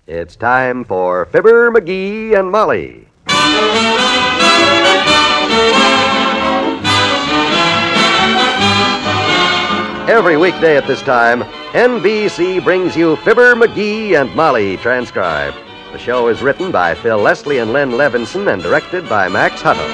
It's time for Fibber, McGee, and Molly. Every weekday at this time, NBC brings you Fibber, McGee, and Molly transcribed. The show is written by Phil Leslie and Len Levinson and directed by Max Hutto.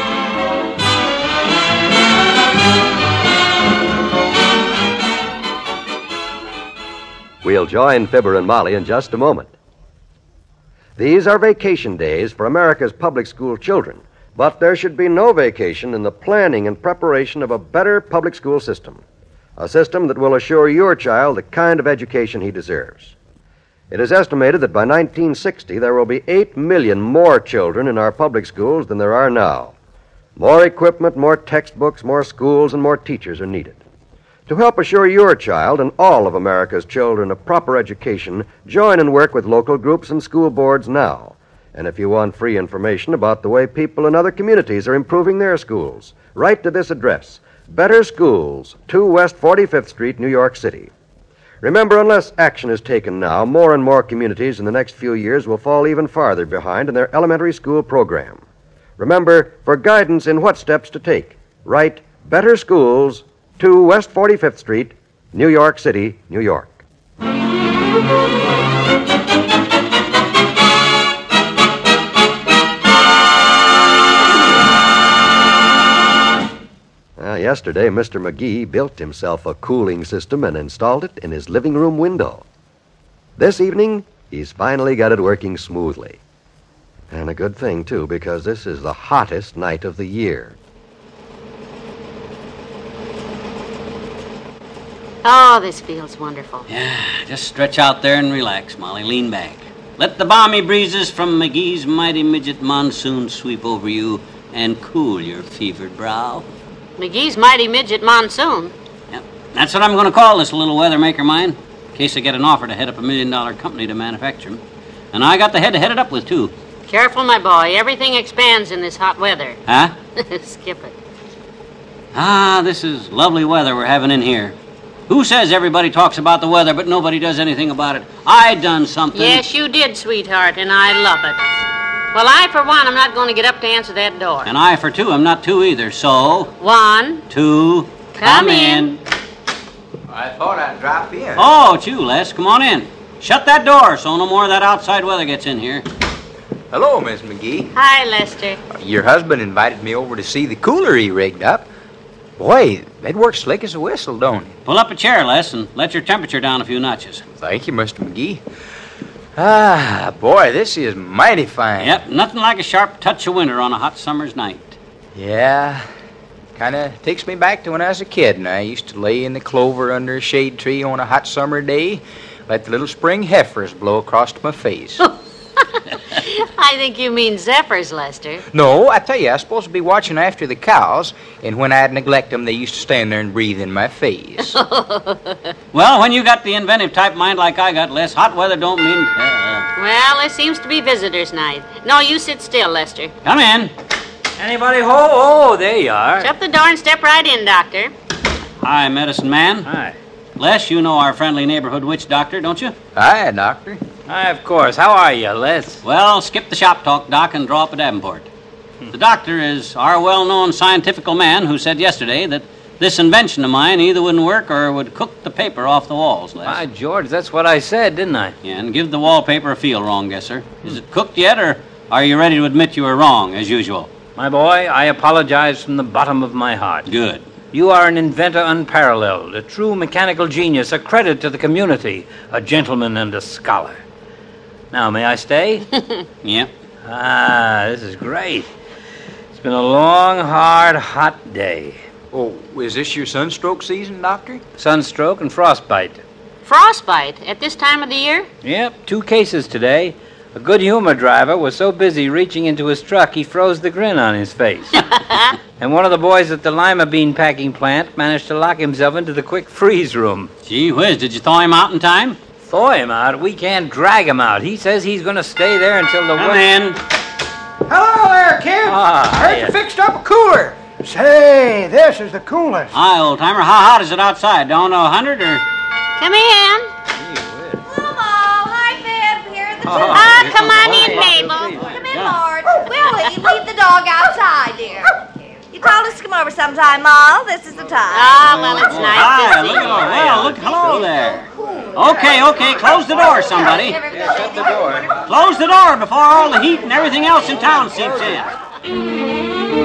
We'll join Fibber and Molly in just a moment. These are vacation days for America's public school children, but there should be no vacation in the planning and preparation of a better public school system. A system that will assure your child the kind of education he deserves. It is estimated that by 1960 there will be 8 million more children in our public schools than there are now. More equipment, more textbooks, more schools, and more teachers are needed. To help assure your child and all of America's children a proper education, join and work with local groups and school boards now. And if you want free information about the way people in other communities are improving their schools, write to this address, Better Schools, 2 West 45th Street, New York City. Remember, unless action is taken now, more and more communities in the next few years will fall even farther behind in their elementary school program. Remember, for guidance in what steps to take, write Better Schools, 2 West 45th Street, New York City, New York. Yesterday, Mr. McGee built himself a cooling system and installed it in his living room window. This evening, he's finally got it working smoothly. And a good thing, too, because this is the hottest night of the year. Oh, this feels wonderful. Yeah, just stretch out there and relax, Molly. Lean back. Let the balmy breezes from McGee's mighty midget monsoon sweep over you and cool your fevered brow. McGee's mighty midget monsoon? Yep, that's what I'm going to call this little weather maker of mine, in case I get an offer to head up $1 million company to manufacture them. And I got the head to head it up with, too. Careful, my boy. Everything expands in this hot weather. Huh? Skip it. Ah, this is lovely weather we're having in here. Who says everybody talks about the weather, but nobody does anything about it? I done something. Yes, you did, sweetheart, and I love it. Well, I, for one, am not going to get up to answer that door. And I, for two, am not two either, so... 1, 2, come in. I thought I'd drop in. Oh, it's you, Les. Come on in. Shut that door so no more of that outside weather gets in here. Hello, Miss McGee. Hi, Lester. Your husband invited me over to see the cooler he rigged up. Boy, that works slick as a whistle, don't it? Pull up a chair, Les, and let your temperature down a few notches. Thank you, Mr. McGee. Ah, boy, this is mighty fine. Yep, nothing like a sharp touch of winter on a hot summer's night. Yeah, kind of takes me back to when I was a kid, and I used to lay in the clover under a shade tree on a hot summer day, let the little spring heifers blow across my face. I think you mean zephyrs, Lester. No, I tell you, I was supposed to be watching after the cows, and when I'd neglect them, they used to stand there and breathe in my face. Well, when you got the inventive type mind like I got, Les, hot weather don't mean... Well, there seems to be visitors' night. No, you sit still, Lester. Come in. Anybody home? Oh, there you are. Shut the door and step right in, Doctor. Hi, medicine man. Hi. Les, you know our friendly neighborhood witch doctor, don't you? Hi, Doctor. Hi, of course. How are you, Les? Well, skip the shop talk, Doc, and draw up a Davenport. The doctor is our well-known scientific man who said yesterday that this invention of mine either wouldn't work or would cook the paper off the walls, Les. By George, that's what I said, didn't I? Yeah, and give the wallpaper a feel wrong, guesser. Is it cooked yet, or are you ready to admit you were wrong, as usual? My boy, I apologize from the bottom of my heart. Good. You are an inventor unparalleled, a true mechanical genius, a credit to the community, a gentleman and a scholar. Now, may I stay? Yep. Ah, this is great. It's been a long, hard, hot day. Oh, is this your sunstroke season, Doctor? Sunstroke and frostbite. Frostbite at this time of the year? Yep, 2 cases today. A good humor driver was so busy reaching into his truck he froze the grin on his face. And one of the boys at the lima bean packing plant managed to lock himself into the quick freeze room. Gee whiz, did you thaw him out in time? Thaw him out? We can't drag him out. He says he's going to stay there until the... Come in. Hello there, kid. Ah, I heard hiya. you fixed up a cooler. Say, this is the coolest. Hi, old-timer. How hot is it outside? Down to 100 or... Come in. Hello, hi, Fib. Here at Come on in, Mabel. Come in, Marge. Willie, leave the dog outside, dear. You told us to come over sometime, Ma. This is the time. Ah, well, it's nice Hi, to see look you. at Well, look, hello there. Okay, close the door, somebody. Shut the door. Close the door before all the heat and everything else in town seeps in.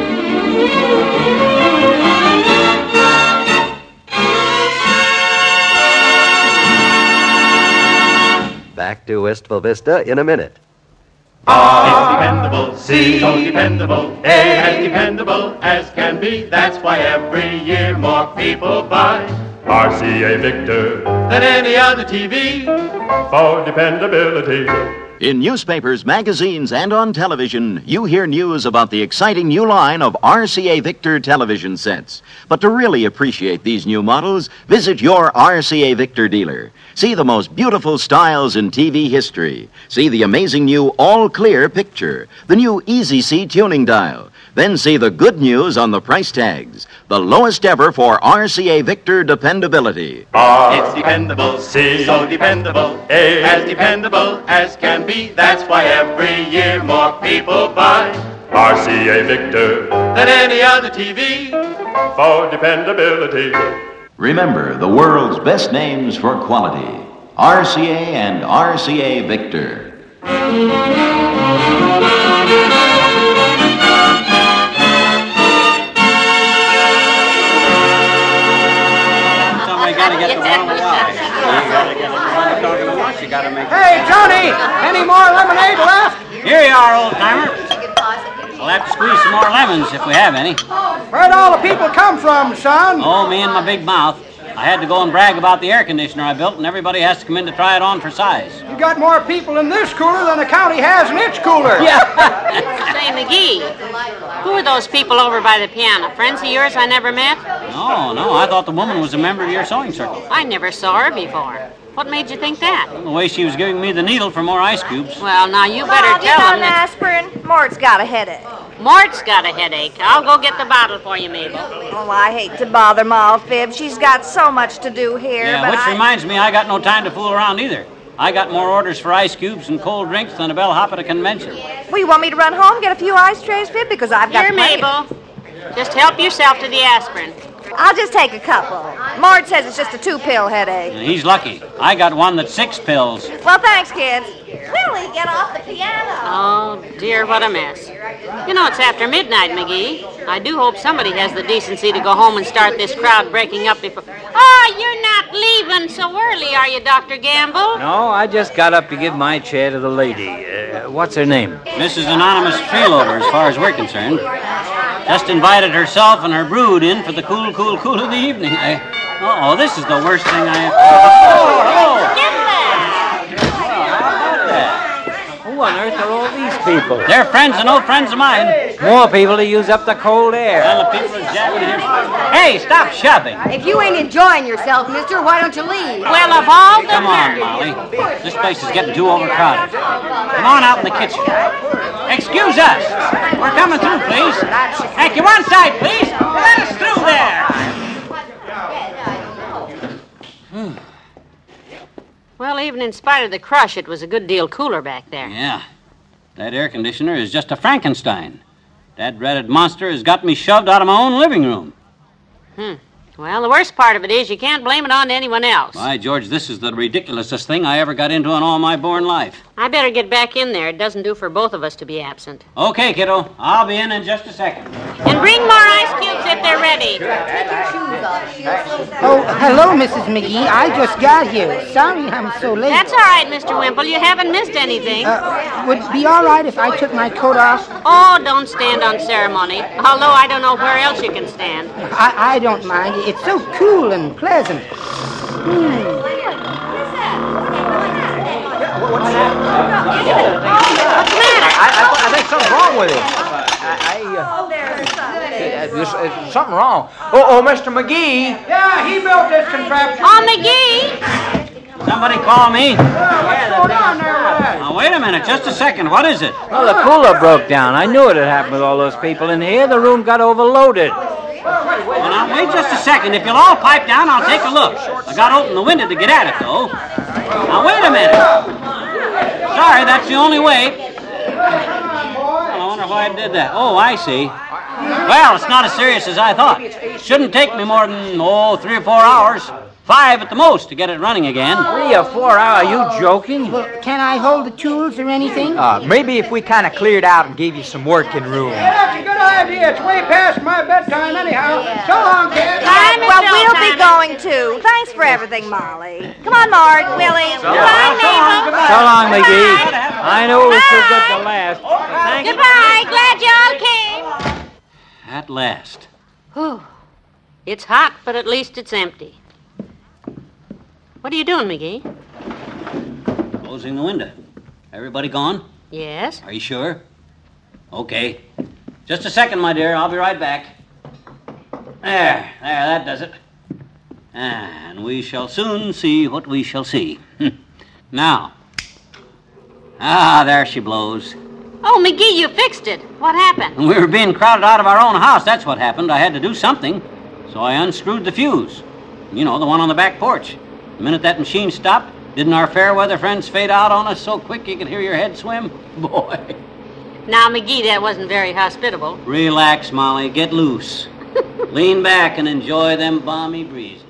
Back to Wistful Vista in a minute. It's dependable, C, so dependable, A, as dependable as can be. That's why every year more people buy RCA Victor than any other TV for dependability. In newspapers, magazines, and on television, you hear news about the exciting new line of RCA Victor television sets. But to really appreciate these new models, visit your RCA Victor dealer. See the most beautiful styles in TV history. See the amazing new all-clear picture, the new Easy See tuning dial. Then see the good news on the price tags, the lowest ever for RCA Victor dependability. It's dependable, C, so dependable, A, as dependable as can be. That's why every year more people buy RCA Victor than any other TV for dependability. Remember the world's best names for quality. RCA and RCA Victor. Somebody gotta get the one You gotta make Hey, Johnny, any more lemonade left? Here you are, old timer. We'll have to squeeze some more lemons if we have any. Where'd all the people come from, son? Oh, me and my big mouth. I had to go and brag about the air conditioner I built, and everybody has to come in to try it on for size. You got more people in this cooler than the county has in its cooler. Say, McGee, who are those people over by the piano? Friends of yours I never met? No, I thought the woman was a member of your sewing circle. I never saw her before. What made you think that? The way she was giving me the needle for more ice cubes. Well, now you better Bob, you tell got them an that aspirin? Mort's got a headache. Mort's got a headache. I'll go get the bottle for you, Mabel. Oh, I hate to bother Ma Fib. She's got so much to do here, Yeah, but which reminds me, I got no time to fool around either. I got more orders for ice cubes and cold drinks than a bellhop at a convention. Well, you want me to run home and get a few ice trays, Fib? Because I've got Here, plenty. Mabel. Just help yourself to the aspirin. I'll just take a couple. Mort says it's just a 2-pill headache. He's lucky. I got one that's 6 pills. Well, thanks, kids. Willie, get off the piano. Oh, dear, what a mess. You know, it's after midnight, McGee. I do hope somebody has the decency to go home and start this crowd breaking up before... Oh, you're not leaving so early, are you, Dr. Gamble? No, I just got up to give my chair to the lady. What's her name? Mrs. Anonymous Freeloader, as far as we're concerned. Just invited herself and her brood in for the cool of the evening. This is the worst thing I have... Get that! Who on earth are all these people? They're friends and old friends of mine. More people to use up the cold air. Well, the people are jabbing here. Hey, stop shoving. If you ain't enjoying yourself, mister, why don't you leave? Well, of all the Come on, nerve. Molly. This place is getting too overcrowded. Come on out in the kitchen. Excuse us. We're coming through, please. Take you one side, please. Let us through there. Well, even in spite of the crush, it was a good deal cooler back there. Yeah. That air conditioner is just a Frankenstein. That dreaded monster has got me shoved out of my own living room. Well, the worst part of it is you can't blame it on anyone else. By George, this is the ridiculousest thing I ever got into in all my born life. I better get back in there. It doesn't do for both of us to be absent. Okay, kiddo. I'll be in just a second. And bring more ice cubes if they're ready. Oh, hello, Mrs. McGee. I just got here. Sorry I'm so late. That's all right, Mr. Wimple. You haven't missed anything. Would it be all right if I took my coat off? Oh, don't stand on ceremony. Although I don't know where else you can stand. I don't mind. It's so cool and pleasant. What's the matter? I think something's wrong with him. There's something wrong. Oh, Mr. McGee. Yeah, he built this contraption. Oh, McGee! Somebody call me. What's going on there with that? Now, wait a minute. Just a second. What is it? Well, the cooler broke down. I knew it had happened with all those people in here. The room got overloaded. Well, now, wait just a second. If you'll all pipe down, I'll take a look. I got to open the window to get at it, though. Now, wait a minute. Sorry, that's the only way. Well, I wonder why I did that. Oh, I see. Well, it's not as serious as I thought. Shouldn't take me more than, 3 or 4 hours. 5 at the most to get it running again. 3 or 4 hours? Are you joking? Well, can I hold the tools or anything? Maybe if we kind of cleared out and gave you some working room. Yeah, that's a good idea. It's way past my bedtime anyhow. So long, kids. Well, we'll be going too. Thanks for everything, Molly. Come on, Mart, Willie. Goodbye, Mabel. So long, McGee. I know it was so good to last. Thank you. Goodbye. Glad y'all came. At last. Whew. It's hot, but at least it's empty. What are you doing, McGee? Closing the window. Everybody gone? Yes. Are you sure? Okay. Just a second, my dear. I'll be right back. There, that does it. And we shall soon see what we shall see. Now. There she blows. Oh, McGee, you fixed it. What happened? We were being crowded out of our own house. That's what happened. I had to do something. So I unscrewed the fuse. You know, the one on the back porch. The minute that machine stopped, didn't our fair weather friends fade out on us so quick you could hear your head swim? Boy. Now, McGee, that wasn't very hospitable. Relax, Molly. Get loose. Lean back and enjoy them balmy breezes.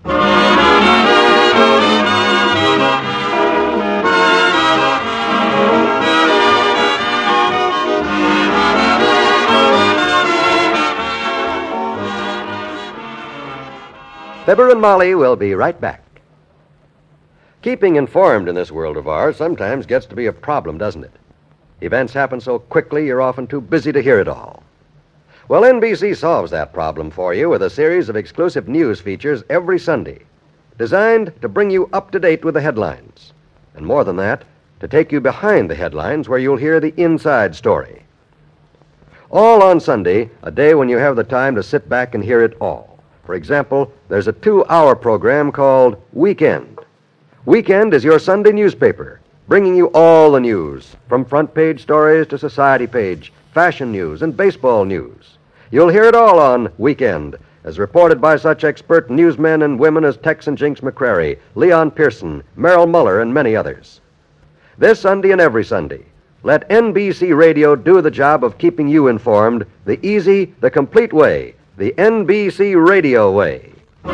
Fibber and Molly will be right back. Keeping informed in this world of ours sometimes gets to be a problem, doesn't it? Events happen so quickly you're often too busy to hear it all. Well, NBC solves that problem for you with a series of exclusive news features every Sunday, designed to bring you up to date with the headlines. And more than that, to take you behind the headlines where you'll hear the inside story. All on Sunday, a day when you have the time to sit back and hear it all. For example, there's a 2-hour program called Weekend. Weekend is your Sunday newspaper, bringing you all the news, from front-page stories to society page, fashion news, and baseball news. You'll hear it all on Weekend, as reported by such expert newsmen and women as Tex and Jinx McCrary, Leon Pearson, Merrill Muller, and many others. This Sunday and every Sunday, let NBC Radio do the job of keeping you informed the easy, the complete way, the NBC Radio way.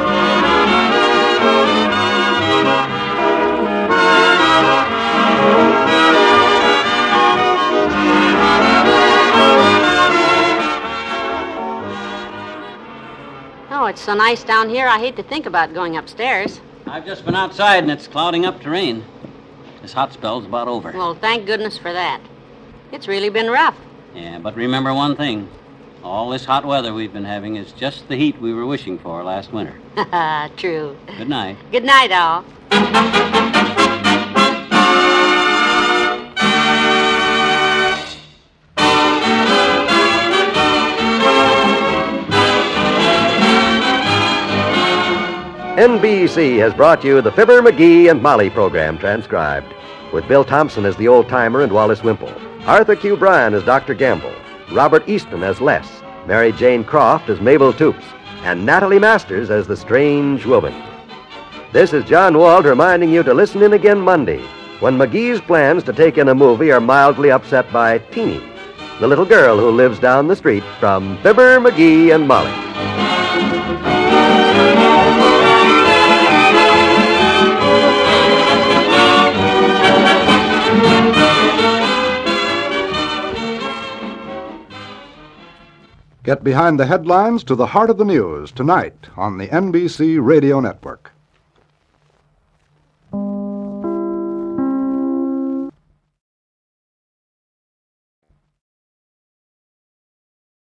Oh, it's so nice down here, I hate to think about going upstairs. I've just been outside and it's clouding up to rain. This hot spell's about over. Well, thank goodness for that. It's really been rough. Yeah, but remember one thing. All this hot weather we've been having is just the heat we were wishing for last winter. True. Good night. Good night, all. NBC has brought you the Fibber, McGee, and Molly program transcribed, with Bill Thompson as the old-timer and Wallace Wimple, Arthur Q. Bryan as Dr. Gamble, Robert Easton as Les, Mary Jane Croft as Mabel Toops, and Natalie Masters as the strange woman. This is John Wald reminding you to listen in again Monday, when McGee's plans to take in a movie are mildly upset by Teeny, the little girl who lives down the street from Fibber, McGee, and Molly. Get behind the headlines to the heart of the news tonight on the NBC Radio Network.